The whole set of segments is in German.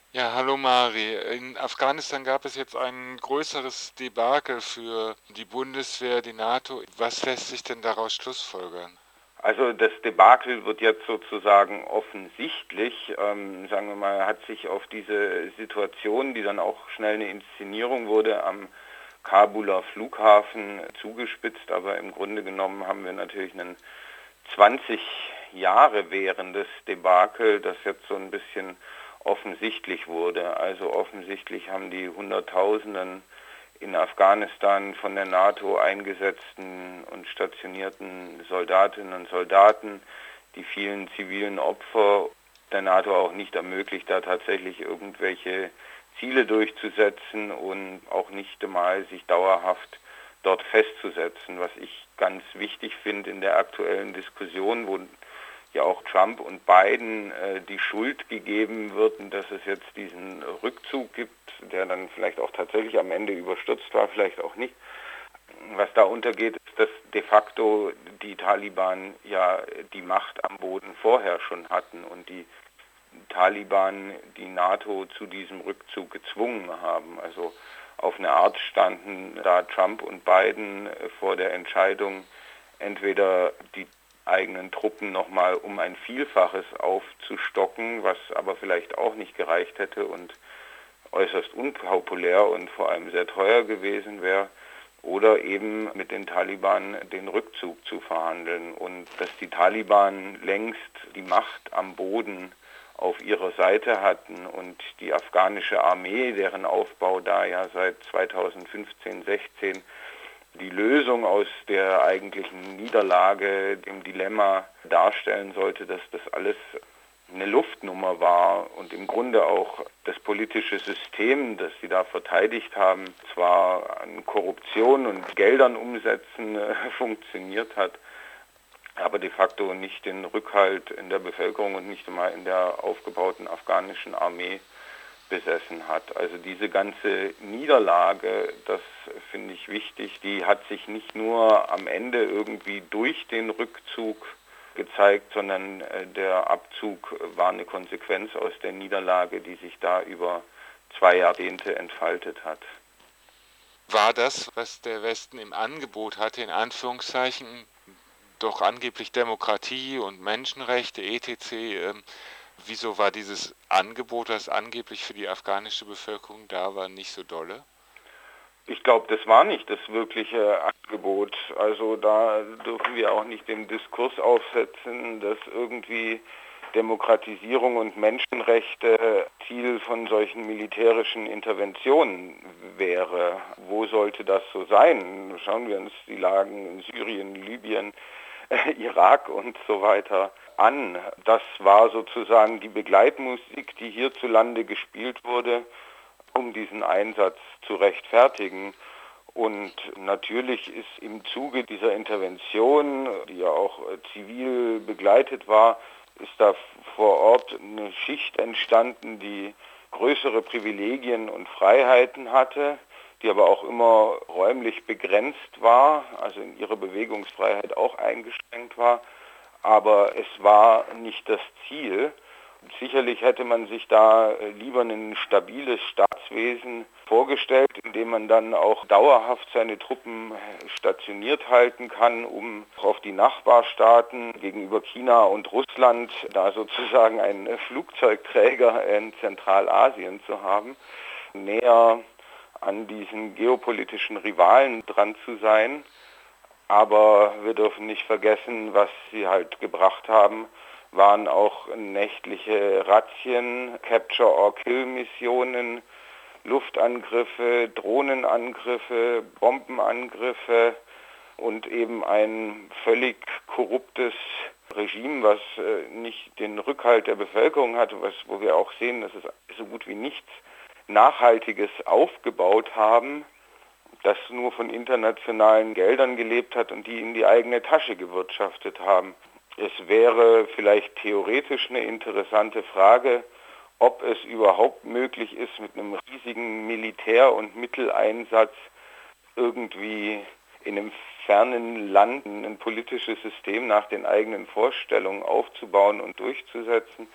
Ja, hallo Mari. In Afghanistan gab es jetzt ein größeres Debakel für die Bundeswehr, die NATO. Was lässt sich denn daraus schlussfolgern? Also das Debakel wird jetzt sozusagen offensichtlich, sagen wir mal, hat sich auf diese Situation, die dann auch schnell eine Inszenierung wurde, am Kabuler Flughafen zugespitzt. Aber im Grunde genommen haben wir natürlich einen 20 Jahre währendes Debakel, das jetzt so ein bisschen offensichtlich wurde. Also offensichtlich haben die Hunderttausenden in Afghanistan von der NATO eingesetzten und stationierten Soldatinnen und Soldaten, die vielen zivilen Opfer der NATO auch nicht ermöglicht, da tatsächlich irgendwelche Ziele durchzusetzen und auch nicht einmal sich dauerhaft dort festzusetzen, was ich ganz wichtig finde in der aktuellen Diskussion, wo ja auch Trump und Biden die Schuld gegeben wird, dass es jetzt diesen Rückzug gibt, der dann vielleicht auch tatsächlich am Ende überstürzt war, vielleicht auch nicht. Was da untergeht, ist, dass de facto die Taliban ja die Macht am Boden vorher schon hatten und die Taliban die NATO zu diesem Rückzug gezwungen haben. Also auf eine Art standen da Trump und Biden vor der Entscheidung, entweder die eigenen Truppen nochmal um ein Vielfaches aufzustocken, was aber vielleicht auch nicht gereicht hätte und äußerst unpopulär und vor allem sehr teuer gewesen wäre, oder eben mit den Taliban den Rückzug zu verhandeln. Und dass die Taliban längst die Macht am Boden auf ihrer Seite hatten und die afghanische Armee, deren Aufbau da ja seit 2015, 16 die Lösung aus der eigentlichen Niederlage, dem Dilemma darstellen sollte, dass das alles eine Luftnummer war und im Grunde auch das politische System, das sie da verteidigt haben, zwar an Korruption und Geldern umsetzen funktioniert hat, aber de facto nicht den Rückhalt in der Bevölkerung und nicht einmal in der aufgebauten afghanischen Armee besessen hat. Also diese ganze Niederlage, das finde ich wichtig, die hat sich nicht nur am Ende irgendwie durch den Rückzug gezeigt, sondern der Abzug war eine Konsequenz aus der Niederlage, die sich da über 2 Jahrzehnte entfaltet hat. War das, was der Westen im Angebot hatte, in Anführungszeichen, doch angeblich Demokratie und Menschenrechte, etc., wieso war dieses Angebot, das angeblich für die afghanische Bevölkerung da war, nicht so dolle? Ich glaube, das war nicht das wirkliche Angebot. Also da dürfen wir auch nicht den Diskurs aufsetzen, dass irgendwie Demokratisierung und Menschenrechte Ziel von solchen militärischen Interventionen wäre. Wo sollte das so sein? Schauen wir uns die Lagen in Syrien, Libyen, Irak und so weiter an. Das war sozusagen die Begleitmusik, die hierzulande gespielt wurde, um diesen Einsatz zu rechtfertigen. Und natürlich ist im Zuge dieser Intervention, die ja auch zivil begleitet war, ist da vor Ort eine Schicht entstanden, die größere Privilegien und Freiheiten hatte, die aber auch immer räumlich begrenzt war, also in ihrer Bewegungsfreiheit auch eingeschränkt war. Aber es war nicht das Ziel. Sicherlich hätte man sich da lieber ein stabiles Staatswesen vorgestellt, in dem man dann auch dauerhaft seine Truppen stationiert halten kann, um auf die Nachbarstaaten gegenüber China und Russland da sozusagen einen Flugzeugträger in Zentralasien zu haben, näher an diesen geopolitischen Rivalen dran zu sein. Aber wir dürfen nicht vergessen, was sie halt gebracht haben, waren auch nächtliche Razzien, Capture-or-Kill-Missionen, Luftangriffe, Drohnenangriffe, Bombenangriffe und eben ein völlig korruptes Regime, was nicht den Rückhalt der Bevölkerung hatte, wo wir auch sehen, dass es so gut wie nichts Nachhaltiges aufgebaut haben, das nur von internationalen Geldern gelebt hat und die in die eigene Tasche gewirtschaftet haben. Es wäre vielleicht theoretisch eine interessante Frage, ob es überhaupt möglich ist, mit einem riesigen Militär- und Mitteleinsatz irgendwie in einem fernen Land ein politisches System nach den eigenen Vorstellungen aufzubauen und durchzusetzen,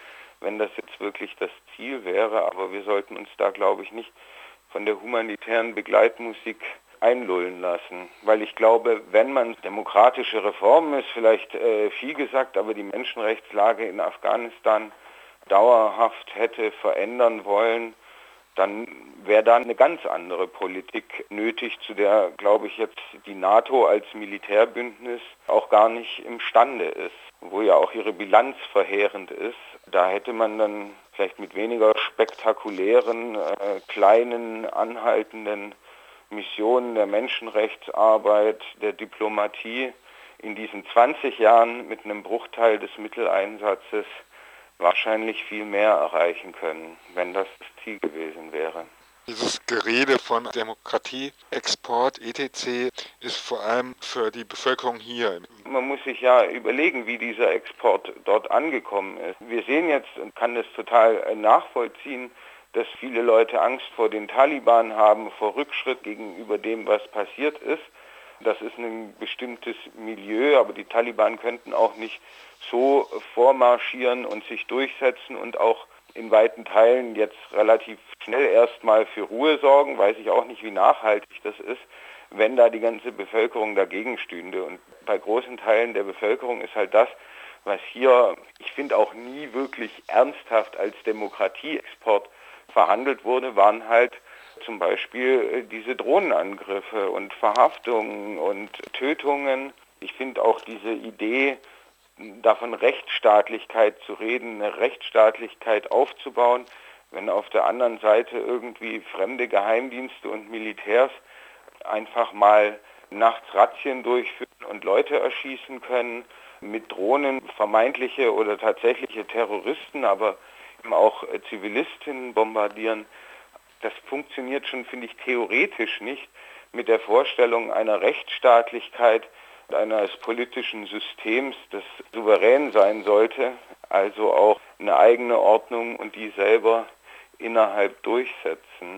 wenn das jetzt wirklich das Ziel wäre. Aber wir sollten uns da, glaube ich, nicht von der humanitären Begleitmusik einlullen lassen. Weil ich glaube, wenn man demokratische Reformen ist, vielleicht viel gesagt, aber die Menschenrechtslage in Afghanistan dauerhaft hätte verändern wollen, dann wäre da eine ganz andere Politik nötig, zu der, glaube ich, jetzt die NATO als Militärbündnis auch gar nicht imstande ist, wo ja auch ihre Bilanz verheerend ist. Da hätte man dann vielleicht mit weniger spektakulären, kleinen, anhaltenden Missionen der Menschenrechtsarbeit, der Diplomatie in diesen 20 Jahren mit einem Bruchteil des Mitteleinsatzes wahrscheinlich viel mehr erreichen können, wenn das das Ziel gewesen wäre. Dieses Gerede von Demokratieexport etc. ist vor allem für die Bevölkerung hier. Man muss sich ja überlegen, wie dieser Export dort angekommen ist. Wir sehen jetzt und kann das total nachvollziehen, dass viele Leute Angst vor den Taliban haben, vor Rückschritt gegenüber dem, was passiert ist. Das ist ein bestimmtes Milieu, aber die Taliban könnten auch nicht so vormarschieren und sich durchsetzen und auch in weiten Teilen jetzt relativ schnell erstmal für Ruhe sorgen. Weiß ich auch nicht, wie nachhaltig das ist, wenn da die ganze Bevölkerung dagegen stünde. Und bei großen Teilen der Bevölkerung ist halt das, was hier, ich finde, auch nie wirklich ernsthaft als Demokratieexport verhandelt wurde, waren halt zum Beispiel diese Drohnenangriffe und Verhaftungen und Tötungen. Ich finde auch diese Idee, davon Rechtsstaatlichkeit zu reden, eine Rechtsstaatlichkeit aufzubauen, wenn auf der anderen Seite irgendwie fremde Geheimdienste und Militärs einfach mal nachts Razzien durchführen und Leute erschießen können, mit Drohnen vermeintliche oder tatsächliche Terroristen, aber eben auch Zivilistinnen bombardieren. Das funktioniert schon, finde ich, theoretisch nicht mit der Vorstellung einer Rechtsstaatlichkeit, eines politischen Systems, das souverän sein sollte, also auch eine eigene Ordnung und die selber innerhalb durchsetzen.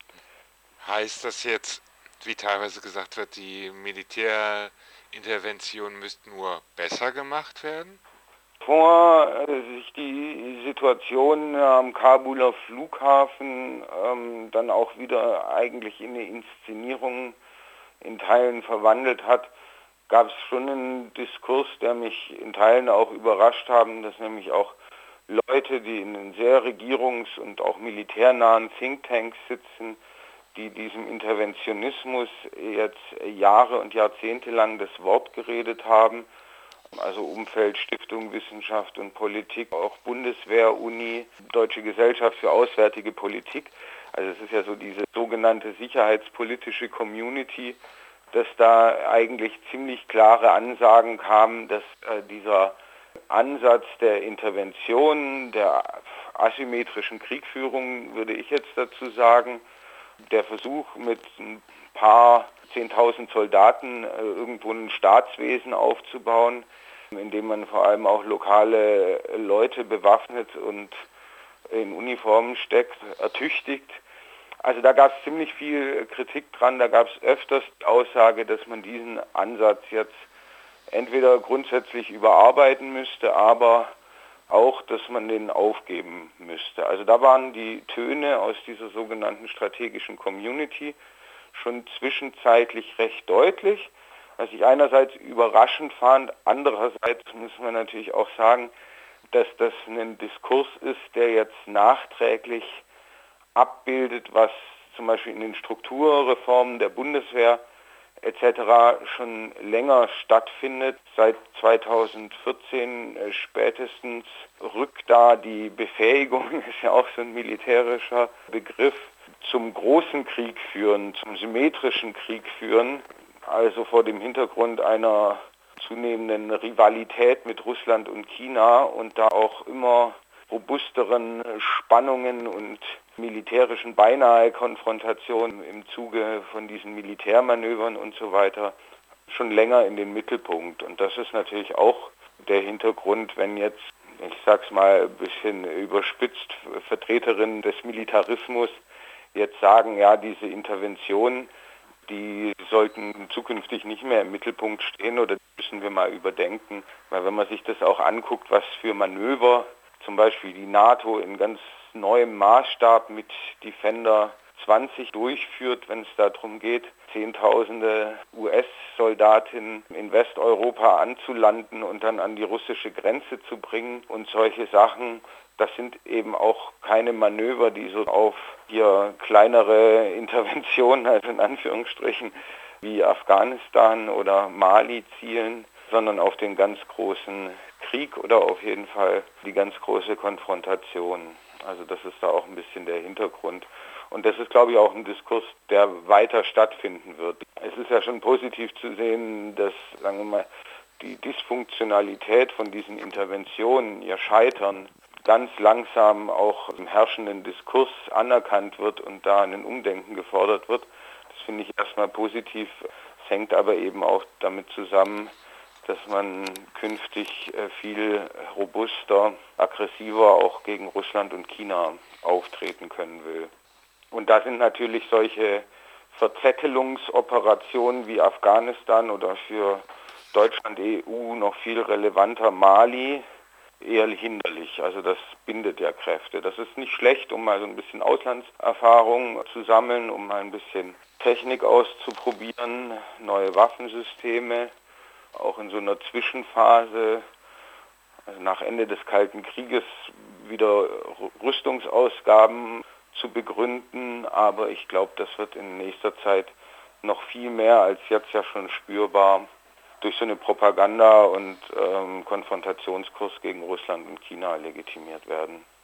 Heißt das jetzt, wie teilweise gesagt wird, die Militärinterventionen müssten nur besser gemacht werden? Bevor sich die Situation am Kabuler Flughafen dann auch wieder eigentlich in eine Inszenierung in Teilen verwandelt hat, gab es schon einen Diskurs, der mich in Teilen auch überrascht haben, dass nämlich auch Leute, die in den sehr regierungs- und auch militärnahen Thinktanks sitzen, die diesem Interventionismus jetzt Jahre und Jahrzehnte lang das Wort geredet haben, also Umfeld, Stiftung, Wissenschaft und Politik, auch Bundeswehr, Uni, Deutsche Gesellschaft für Auswärtige Politik. Also es ist ja so diese sogenannte sicherheitspolitische Community, dass da eigentlich ziemlich klare Ansagen kamen, dass dieser Ansatz der Intervention, der asymmetrischen Kriegführung, würde ich jetzt dazu sagen, der Versuch mit ein paar 10.000 Soldaten irgendwo ein Staatswesen aufzubauen, indem man vor allem auch lokale Leute bewaffnet und in Uniformen steckt, ertüchtigt. Also da gab es ziemlich viel Kritik dran, da gab es öfters die Aussage, dass man diesen Ansatz jetzt entweder grundsätzlich überarbeiten müsste, aber auch, dass man den aufgeben müsste. Also da waren die Töne aus dieser sogenannten strategischen Community schon zwischenzeitlich recht deutlich, was ich einerseits überraschend fand, andererseits muss man natürlich auch sagen, dass das ein Diskurs ist, der jetzt nachträglich abbildet, was zum Beispiel in den Strukturreformen der Bundeswehr etc. schon länger stattfindet. Seit 2014 spätestens rückt da die Befähigung, ist ja auch so ein militärischer Begriff, zum großen Krieg führen, zum symmetrischen Krieg führen, also vor dem Hintergrund einer zunehmenden Rivalität mit Russland und China und da auch immer robusteren Spannungen und militärischen beinahe Konfrontationen im Zuge von diesen Militärmanövern und so weiter schon länger in den Mittelpunkt. Und das ist natürlich auch der Hintergrund, wenn jetzt, ich sag's mal ein bisschen überspitzt, Vertreterinnen des Militarismus jetzt sagen, ja, diese Interventionen, die sollten zukünftig nicht mehr im Mittelpunkt stehen oder müssen wir mal überdenken. Weil wenn man sich das auch anguckt, was für Manöver zum Beispiel die NATO in ganz neuem Maßstab mit Defender 20 durchführt, wenn es darum geht, Zehntausende US-Soldatinnen in Westeuropa anzulanden und dann an die russische Grenze zu bringen und solche Sachen. Das sind eben auch keine Manöver, die so auf hier kleinere Interventionen, also in Anführungsstrichen, wie Afghanistan oder Mali zielen, sondern auf den ganz großen Krieg oder auf jeden Fall die ganz große Konfrontation. Also das ist da auch ein bisschen der Hintergrund. Und das ist, glaube ich, auch ein Diskurs, der weiter stattfinden wird. Es ist ja schon positiv zu sehen, dass, sagen wir mal, die Dysfunktionalität von diesen Interventionen, ihr Scheitern, ganz langsam auch im herrschenden Diskurs anerkannt wird und da ein Umdenken gefordert wird. Das finde ich erstmal positiv. Es hängt aber eben auch damit zusammen, dass man künftig viel robuster, aggressiver auch gegen Russland und China auftreten können will. Und da sind natürlich solche Verzettelungsoperationen wie Afghanistan oder für Deutschland, EU noch viel relevanter Mali eher hinderlich. Also das bindet ja Kräfte. Das ist nicht schlecht, um mal so ein bisschen Auslandserfahrung zu sammeln, um mal ein bisschen Technik auszuprobieren, neue Waffensysteme, auch in so einer Zwischenphase, also nach Ende des Kalten Krieges, wieder Rüstungsausgaben zu begründen. Aber ich glaube, das wird in nächster Zeit noch viel mehr als jetzt ja schon spürbar durch so eine Propaganda- und Konfrontationskurs gegen Russland und China legitimiert werden.